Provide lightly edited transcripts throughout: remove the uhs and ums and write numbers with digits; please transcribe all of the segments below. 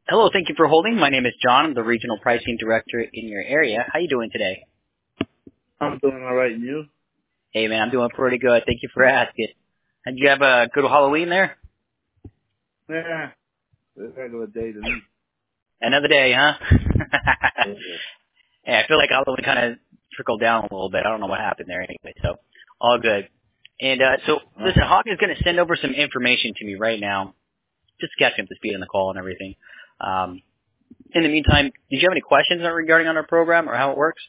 Hello, thank you for holding. My name is John. I'm the Regional Pricing Director in your area. How you doing today? I'm doing all right, and you? Hey, man, I'm doing pretty good. Thank you for asking. Did you have a good Halloween there? Yeah, it's a regular day to me. Another day, huh? Yeah. Yeah, I feel like Halloween kind of trickled down a little bit. I don't know what happened there anyway, so all good. And so, listen, Hawk is going to send over some information to me right now, just to catch me up to speed on the call and everything. In the meantime, did you have any questions regarding on our program or how it works?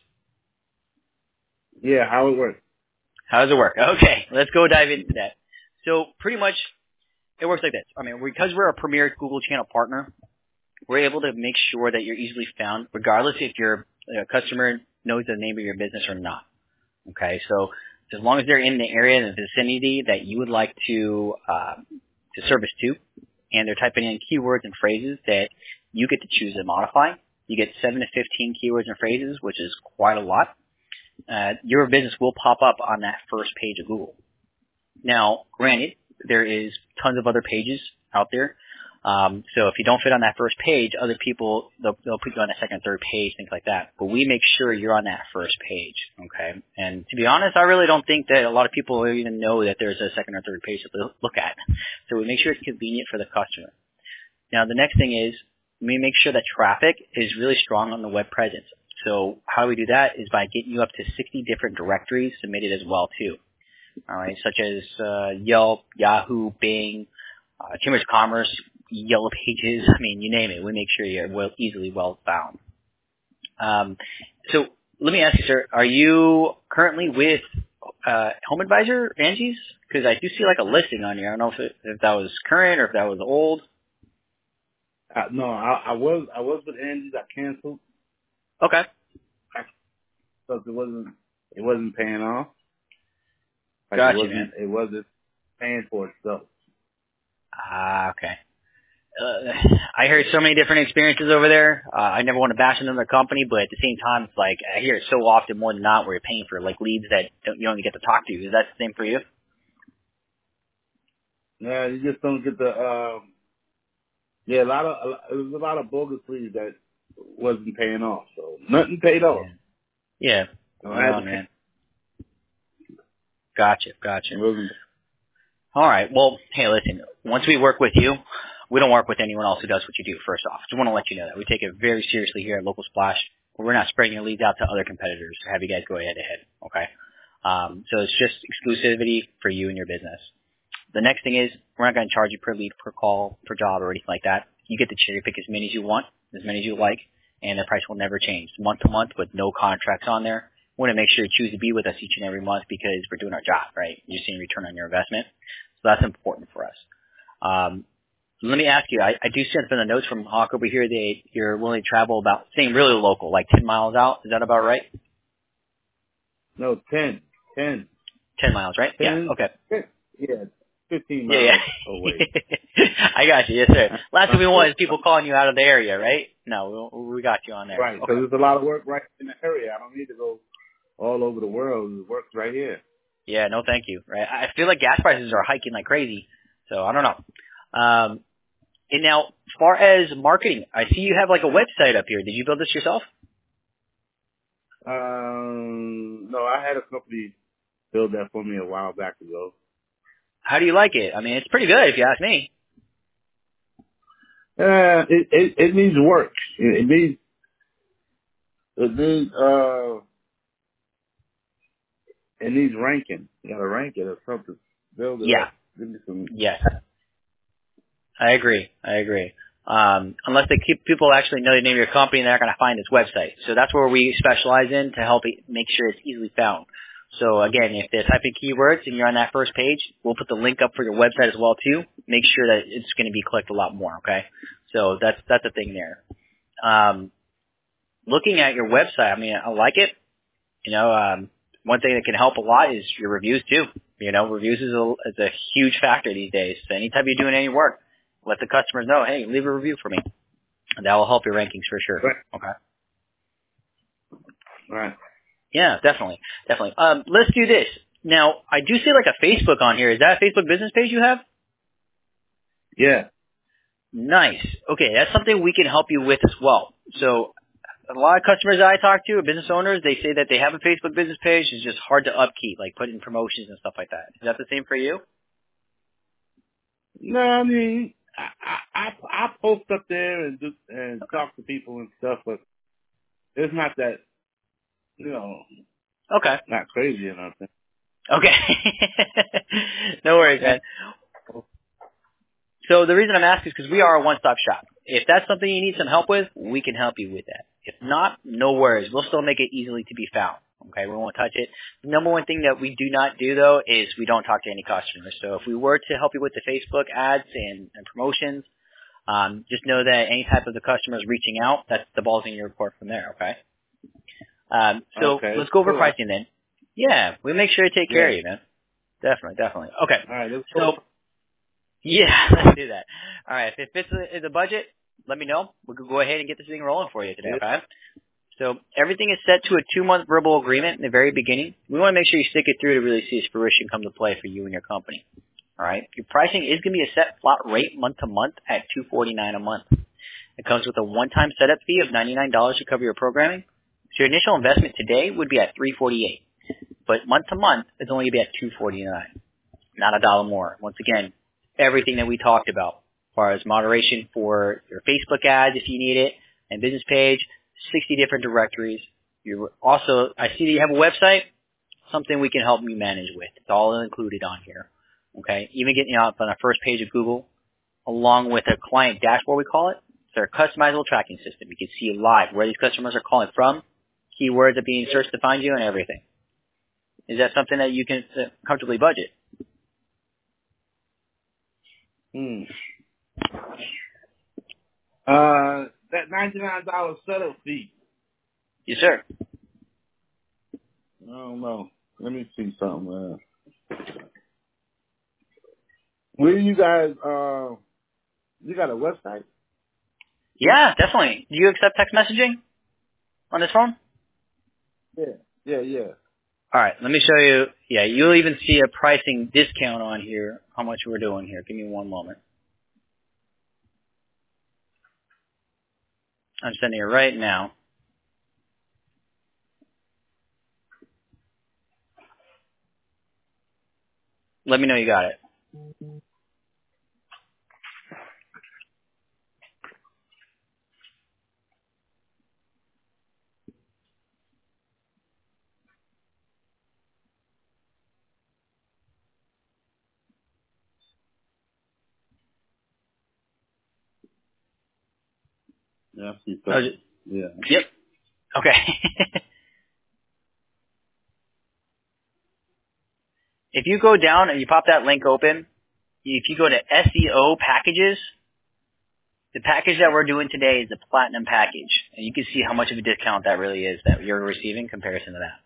Yeah, how it works? How does it work? Okay, let's go dive into that. So pretty much it works like this. I mean, because we're a premier Google channel partner, we're able to make sure that you're easily found regardless if your customer knows the name of your business or not. Okay, so as long as they're in the area in the vicinity that you would like to service to, and they're typing in keywords and phrases that you get to choose and modify, you get 7 to 15 keywords and phrases, which is quite a lot. Your business will pop up on that first page of Google. Now, granted, there is tons of other pages out there. So if you don't fit on that first page, other people, they'll put you on the second, third page, things like that. But we make sure you're on that first page, okay? And to be honest, I really don't think that a lot of people even know that there's a second or third page to look at. So we make sure it's convenient for the customer. Now, the next thing is we make sure that traffic is really strong on the web presence. So how we do that is by getting you up to 60 different directories submitted as well, too. All right, such as Yelp, Yahoo, Bing, Chambers of Commerce, Yellow Pages, I mean, you name it. We make sure you're easily well found. So let me ask you, sir, are you currently with Home Advisor, Angie's? Because I do see like a listing on here. I don't know if that was current or if that was old. No, I was with Angie's. I canceled. Okay. Because it wasn't paying off. Like Gotcha, man. It wasn't paying for itself. Ah, okay. I heard so many different experiences over there. I never want to bash another company, but at the same time, it's like I hear it so often more than not where you're paying for like leads that you don't even get to talk to. Is that the same for you? Yeah, you just don't get the. Yeah, it was a lot of bogus leads that wasn't paying off. So nothing paid off. Yeah. So I had to Man. Gotcha. It wasn't. All right. Well, hey, listen, once we work with you, we don't work with anyone else who does what you do, first off. Just want to let you know that. We take it very seriously here at Local Splash. We're not spreading your leads out to other competitors to have you guys go head-to-head, okay? So it's just exclusivity for you and your business. The next thing is we're not going to charge you per lead, per call, per job, or anything like that. You get to cherry pick as many as you want, as many as you like, and the price will never change. Month to month with no contracts on there. We want to make sure you choose to be with us each and every month because we're doing our job, right? You're seeing return on your investment. So that's important for us. Let me ask you, I do see from the notes from Hawk over here that you're willing to travel about, saying really local, like 10 miles out. Is that about right? No, 10. 10 miles, right? 10, Yeah, okay. Yeah, 15 miles away. I got you, yes, sir. Last thing we want is people calling you out of the area, right? No, we got you on there. Right, because there's a lot of work right in the area. I don't need to go all over the world. It works right here. Yeah, no thank you. Right. I feel like gas prices are hiking like crazy, so I don't know. And now, as far as marketing, I see you have like a website up here. Did you build this yourself? No, I had a company build that for me a while back ago. How do you like it? I mean, it's pretty good if you ask me. It needs work. It needs ranking. You gotta rank it or something. Build it up. Give me some. Yes. I agree. Unless people actually know the name of your company, they're not going to find this website. So that's where we specialize in to help make sure it's easily found. So again, if they're typing keywords and you're on that first page, we'll put the link up for your website as well too. Make sure that it's going to be clicked a lot more. Okay. So that's the thing there. Looking at your website, I mean, I like it. One thing that can help a lot is your reviews too. Reviews is a huge factor these days. So anytime you're doing any work, let the customers know, hey, leave a review for me. That will help your rankings for sure. Right. Okay. Right. Yeah, definitely. Let's do this. Now, I do see like a Facebook on here. Is that a Facebook business page you have? Yeah. Nice. Okay, that's something we can help you with as well. So a lot of customers that I talk to, business owners, they say that they have a Facebook business page. It's just hard to upkeep, like put in promotions and stuff like that. Is that the same for you? No, I mean, I post up there and talk to people and stuff, but it's not that, Okay. not crazy or nothing. Okay. No worries, man. So the reason I'm asking is because we are a one-stop shop. If that's something you need some help with, we can help you with that. If not, no worries. We'll still make it easily to be found. Okay, we won't touch it. The number one thing that we do not do, though, is we don't talk to any customers. So if we were to help you with the Facebook ads and promotions, just know that any type of the customers reaching out, that's the ball's in your report from there, okay? Okay, let's go over cool. pricing then. Yeah, we'll make sure to take care of you, man. Definitely. Okay. All right, let's so, go. yeah, let's do that. All right, if it fits the budget, let me know. We can go ahead and get this thing rolling for you today, okay? So everything is set to a 2-month verbal agreement in the very beginning. We want to make sure you stick it through to really see its fruition come to play for you and your company. All right? Your pricing is going to be a set flat rate month to month at $249 a month. It comes with a one-time setup fee of $99 to cover your programming. So your initial investment today would be at $348, but month to month it's only going to be at $249, not a dollar more. Once again, everything that we talked about, as far as moderation for your Facebook ads if you need it, and business page, 60 different directories. You also, I see that you have a website, something we can help you manage with. It's all included on here. Okay, even getting you up on the first page of Google, along with a client dashboard, we call it. It's our customizable tracking system. You can see live where these customers are calling from, keywords are being searched to find you, and everything. Is that something that you can comfortably budget? That $99 setup fee. Yes, sir. I don't know. Let me see something. Where you guys? You got a website? Yeah, definitely. Do you accept text messaging on this phone? Yeah. All right, let me show you. Yeah, you'll even see a pricing discount on here, how much we're doing here. Give me one moment. I'm sending it right now. Let me know you got it. Yeah, I see something. Yeah. Yep. Okay. If you go down and you pop that link open, if you go to SEO packages, the package that we're doing today is the platinum package. And you can see how much of a discount that really is that you're receiving in comparison to that.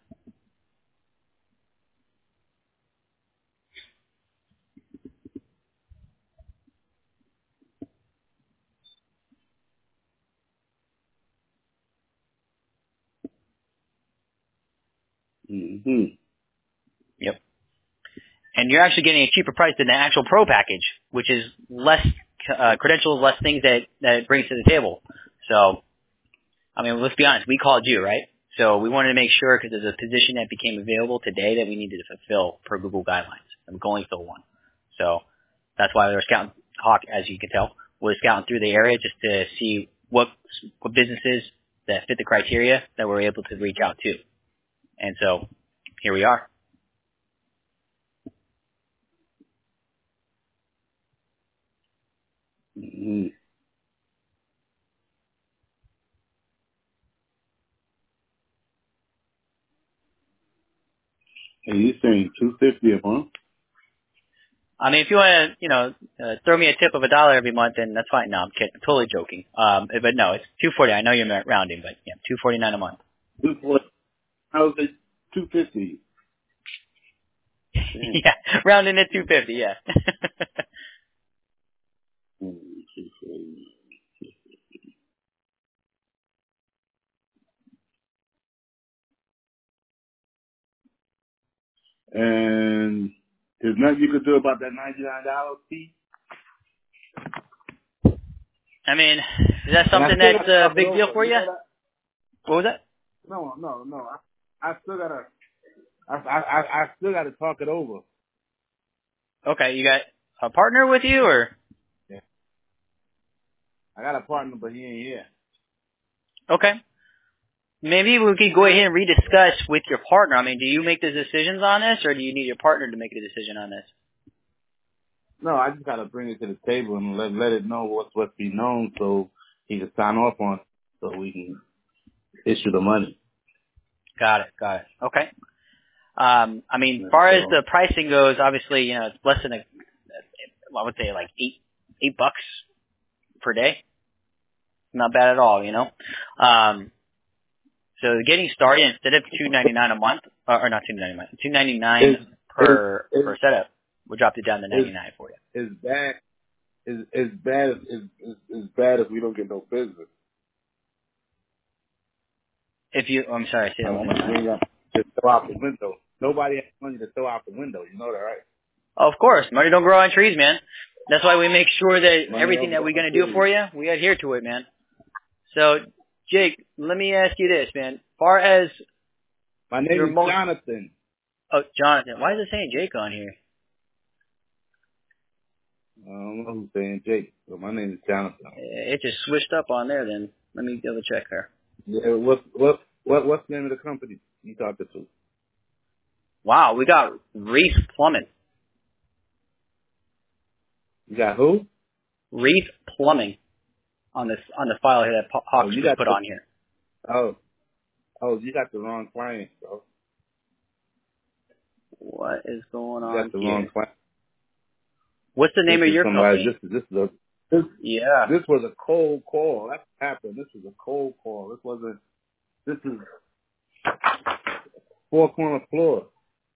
Mm-hmm. Yep. And you're actually getting a cheaper price than the actual pro package, which is less credentials, less things that it brings to the table. So, I mean, let's be honest, we called you, right? So we wanted to make sure, because there's a position that became available today that we needed to fulfill per Google guidelines. And we're going fill one. So that's why we were scouting, Hawk, as you can tell, was scouting through the area just to see what businesses that fit the criteria that we're able to reach out to. And so here we are. Mm-hmm. And you're saying $250 a month? I mean, if you want to, throw me a tip of $1 every month, then that's fine. No, I'm kidding. I'm totally joking. But no, it's $240. I know you're rounding, but yeah, $249 a month. $240. How is it $250? Yeah, rounding it $250. Yeah. And there's nothing you could do about that $99 fee? I mean, is that something that's a big deal for you? What was that? No. I still gotta. I still gotta talk it over. Okay, you got a partner with you, or? Yeah. I got a partner, but he ain't here. Okay. Maybe we could go ahead and rediscuss with your partner. I mean, do you make the decisions on this, or do you need your partner to make a decision on this? No, I just gotta bring it to the table and let it know what's be known, so he can sign off on it, so we can issue the money. Got it. Okay. I mean, as far as the pricing goes, obviously, it's less than I would say like $8 per day. Not bad at all, So getting started, instead of $299 a month, or not $299, $299 per setup, we'll drop it down to $99 for you. It's bad. It's bad if we don't get no business. I'm sorry, say that one more time. Just throw out the window. Nobody has money to throw out the window. You know that, right? Of course, money don't grow on trees, man. That's why we make sure that everything that we're gonna do for you, we adhere to it, man. So, Jake, let me ask you this, man. As far as my name is Jonathan. Oh, Jonathan. Why is it saying Jake on here? I don't know who's saying Jake, but my name is Jonathan. It just switched up on there. Then let me double check her. Yeah, what's the name of the company you talked to? Wow, we got Reese Plumbing. You got who? Reese Plumbing on the file here that Hawks put on here. Oh, you got the wrong client, bro. What is going on You got the wrong client. What's the name of your company? This was a cold call. That's what happened. This was a cold call. This is Four Corner Floor.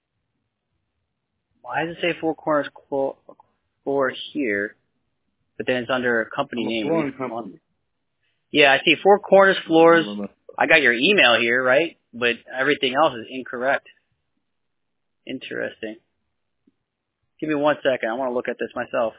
Why does it say Four Corners Floor here, but then it's under a company name? Flooring company. Yeah, I see Four Corners Floors. I got your email here, right? But everything else is incorrect. Interesting. Give me 1 second. I want to look at this myself.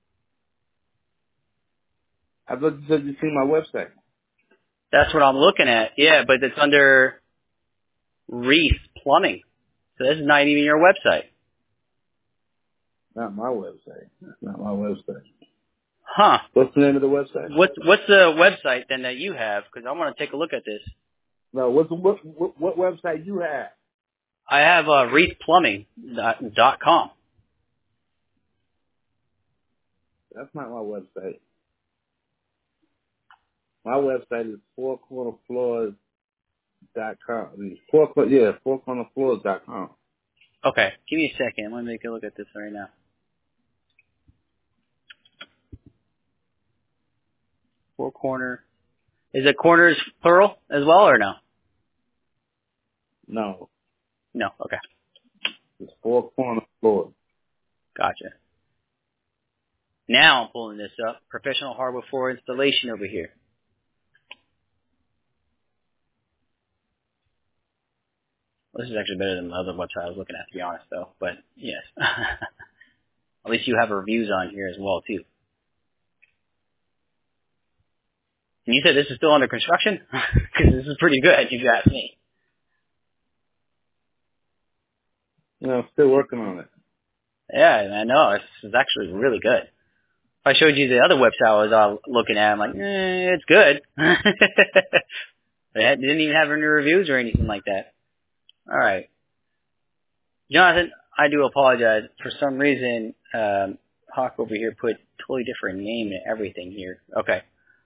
I thought you said you seen my website. That's what I'm looking at. Yeah, but it's under Reese Plumbing. So this is not even your website. Not my website. That's not my website. Huh. What's the name of the website? What's the website then that you have? Because I want to take a look at this. No, what website you have? I have ReesePlumbing.com. That's not my website. My website is fourcornerfloors.com. Fourcornerfloors.com. Okay, give me a second. I'm going to make a look at this right now. Four Corner. Is it corners plural as well or no? No. No, okay. It's Four Corner Floors. Gotcha. Now I'm pulling this up. Professional hardwood floor installation over here. Well, this is actually better than the other website I was looking at, to be honest, though. But, yes. At least you have reviews on here as well, too. And you said this is still under construction? Because this is pretty good, if you ask me. No, I'm still working on it. Yeah, I know. This is actually really good. If I showed you the other website I was looking at, I'm like, it's good. They didn't even have any reviews or anything like that. All right. Jonathan, I do apologize. For some reason, Hawk over here put totally different name and everything here. Okay.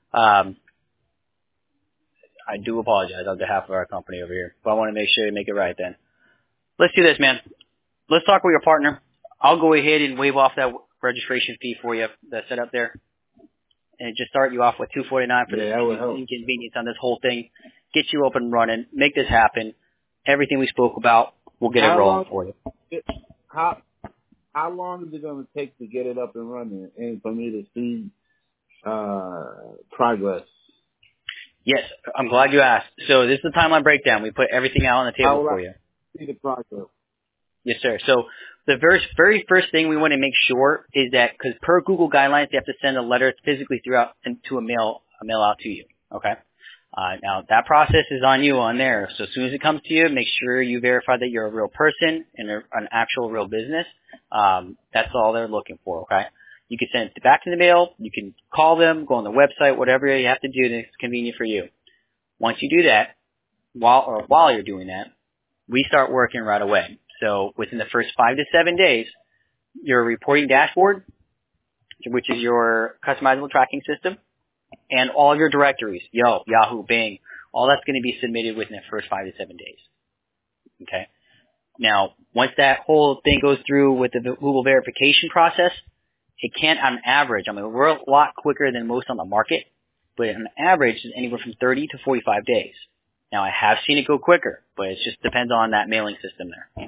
I do apologize on behalf of our company over here, but I want to make sure to make it right then. Let's do this, man. Let's talk with your partner. I'll go ahead and waive off that registration fee for you that's set up there, and just start you off with $249 for the inconvenience on this whole thing. Get you up and running. Make this happen. Everything we spoke about, we'll get it rolling for you. How long is it going to take to get it up and running and for me to see progress? Yes, I'm glad you asked. So this is the timeline breakdown. We put everything out on the table for you. See the progress. Yes, sir. So the very first thing we want to make sure is that, because per Google guidelines, they have to send a letter physically to a mail out to you. Okay. Now that process is on you on there. So as soon as it comes to you, make sure you verify that you're a real person and an actual real business. That's all they're looking for. Okay. You can send it back to the mail. You can call them, go on the website, whatever you have to do that's convenient for you. Once you do that, while you're doing that, we start working right away. So within the first 5 to 7 days, your reporting dashboard, which is your customizable tracking system, and all of your directories, Yahoo, Bing, all that's going to be submitted within the first 5 to 7 days. Okay. Now, once that whole thing goes through with the Google verification process, it can, on average, I mean, we're a lot quicker than most on the market, but on average, it's anywhere from 30 to 45 days. Now, I have seen it go quicker, but it just depends on that mailing system there.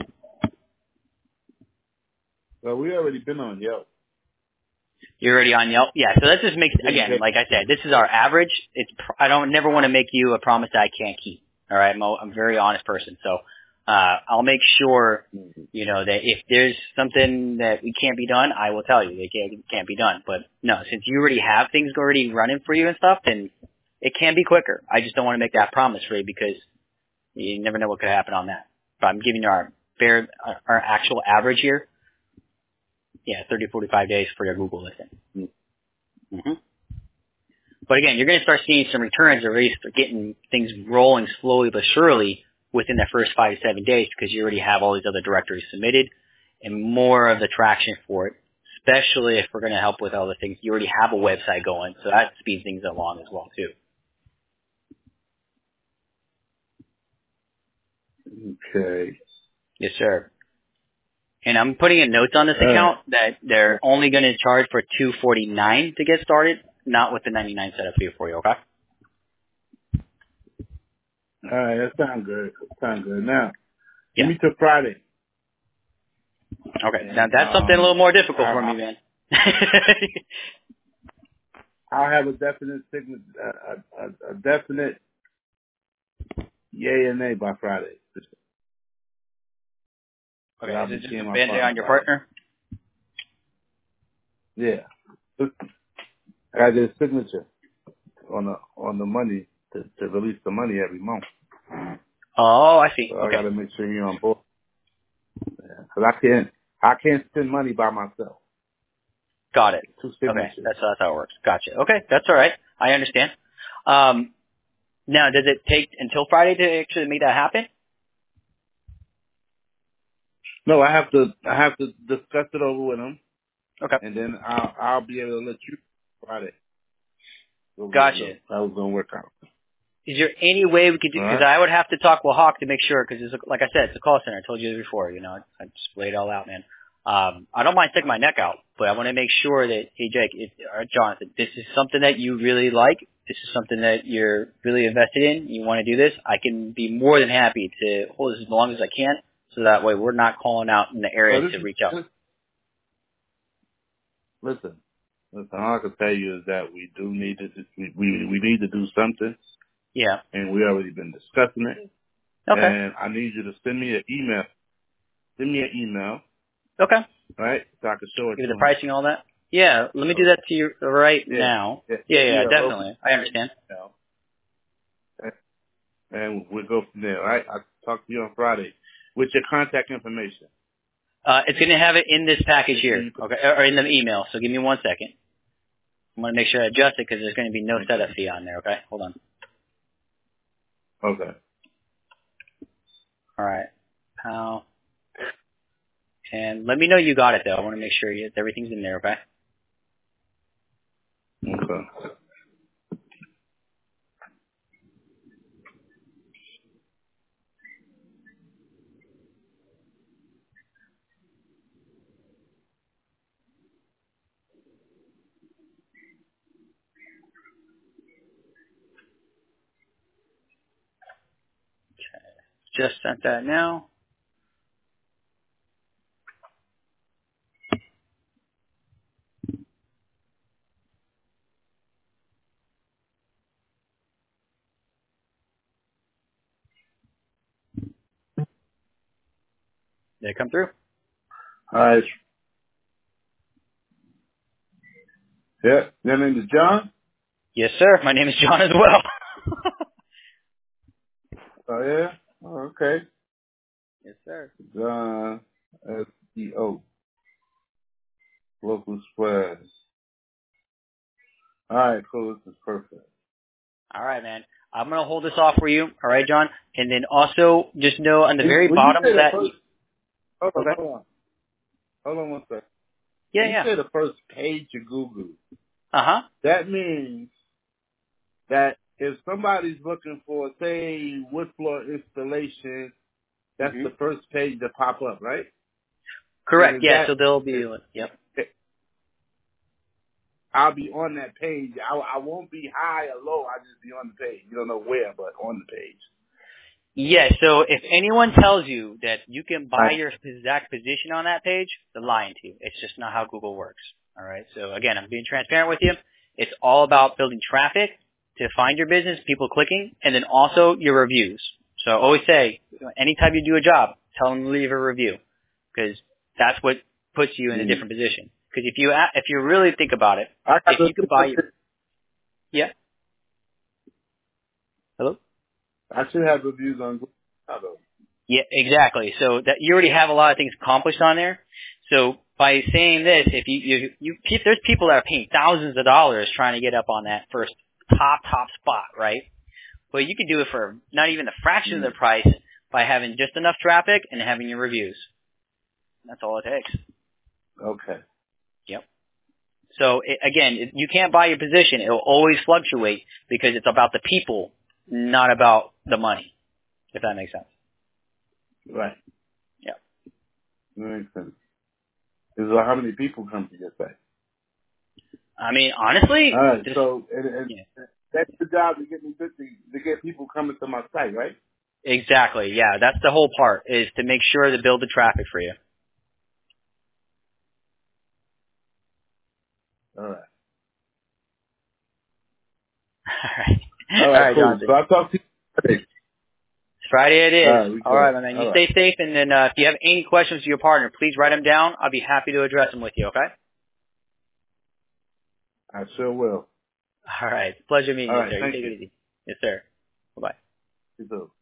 Well, we already been on Yelp. You're already on Yelp? Yeah, so that just makes, again, like I said, this is our average. I don't never want to make you a promise that I can't keep. All right? I'm a very honest person. So, I'll make sure, that if there's something that we can't be done, I will tell you it can't be done. But no, since you already have things already running for you and stuff, then it can be quicker. I just don't want to make that promise for you because you never know what could happen on that. But I'm giving you our actual average here. Yeah, 30 to 45 days for your Google listing. Mm-hmm. But again, you're going to start seeing some returns already, start getting things rolling slowly but surely within the first 5 to 7 days because you already have all these other directories submitted and more of the traction for it, especially if we're going to help with all the things. You already have a website going, so that speeds things along as well, too. Okay. Yes, sir. And I'm putting a note on this account that they're only going to charge for $249 to get started, not with the $99 setup fee for you, okay? All right, that sounds good. Now, give me till Friday. Okay, now that's something a little more difficult for me, man. I'll have a definite a definite yay and nay by Friday. Okay, is it just depending on your partner? Yeah. I got his signature on the money to release the money every month. Oh, I see. So okay. I got to make sure you're on board. Because I can't spend money by myself. Got it. Two signatures. Okay, that's how it works. Gotcha. Okay, that's all right. I understand. Now, does it take until Friday to actually make that happen? No, I have to discuss it over with him. Okay. And then I'll be able to let you Friday. Gotcha. That was gonna work out. Is there any way we could do? Because I would have to talk with Hawk to make sure. Because like I said, it's a call center. I told you before. I just laid it all out, man. I don't mind sticking my neck out, but I want to make sure that, hey, Jake, or Jonathan, this is something that you really like. This is something that you're really invested in. You want to do this. I can be more than happy to hold this as long as I can, so that way we're not calling out in the area to reach out. Listen, all I can tell you is that we do need to we need to do something. Yeah. And we already been discussing it. Okay. And I need you to send me an email. Send me an email. Okay. Right? So I can show it to you. The him. pricing, all that? Yeah. Let me do that to you right now. Yeah, definitely. I understand. And we'll go from there, all right? I'll talk to you on Friday with your contact information. It's going to have it in this package here, okay, or in the email. So give me 1 second. I'm going to make sure I adjust it because there's going to be no setup fee on there, okay? Hold on. Okay. All right. And let me know you got it, though. I want to make sure everything's in there, okay? Okay. Just sent that now. Did it come through? All right. Yeah. Your name is John? Yes, sir. My name is John as well. Oh, yeah? Oh, okay. Yes, sir. John, SEO, Local Squares. All right, cool. This is perfect. All right, man. I'm going to hold this off for you. All right, John? And then also just know on the very When you bottom say of the that. first, Okay. hold on one second. Yeah, When you yeah. say the first page of Google, Uh-huh. that means that if somebody's looking for, say, wood floor installation, that's Mm-hmm. the first page that pop up, right? And Correct. Yeah, so they'll be, yep. I'll be on that page. I won't be high or low. I'll just be on the page. You don't know where, but on the page. Yes, so if anyone tells you that you can buy Right. your exact position on that page, they're lying to you. It's just not how Google works. All right, so again, I'm being transparent with you. It's all about building traffic to find your business, people clicking, and then also your reviews. So I always say, anytime you do a job, tell them to leave a review because that's what puts you in a different position. Because if you really think about it, if you could buy, yeah, hello. I should have reviews on Google. Yeah, exactly. So that you already have a lot of things accomplished on there. So by saying this, if there's people that are paying thousands of dollars trying to get up on that first top spot, right? Well, you could do it for not even a fraction of the price by having just enough traffic and having your reviews. That's all it takes. Okay. Yep. So you can't buy your position. It will always fluctuate because it's about the people, not about the money. If that makes sense. Right. Yeah. That makes sense. So how many people come to your site? I mean, honestly, All right. this, So yeah. that's the job to get me to get people coming to my site, right? Exactly. Yeah, that's the whole part is to make sure to build the traffic for you. All right. All right. All All right. right, Cool. So Jonathan. I'll talk to you today. It's Friday it All is. right. We All right, good. my man. You All right. stay safe, and then if you have any questions to your partner, please write them down. I'll be happy to address them with you, okay? I sure will. All right. Pleasure meeting All you, right. sir. You Thank take you. it easy. Yes, sir. Bye-bye. You too.